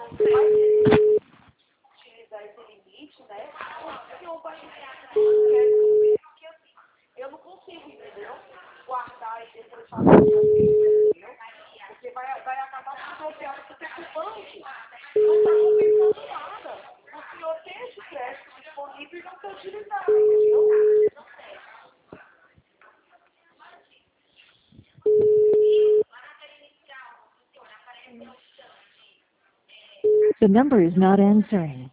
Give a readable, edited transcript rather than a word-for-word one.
utilizar esse limite, né? O senhor vai porque assim, eu não consigo, entendeu? Guardar e depois fazer entendeu? Porque vai acabar com bloqueado, porque o banco não está compensando nada. O senhor tem esse crédito disponível e não quer utilizar, entendeu? The number is not answering.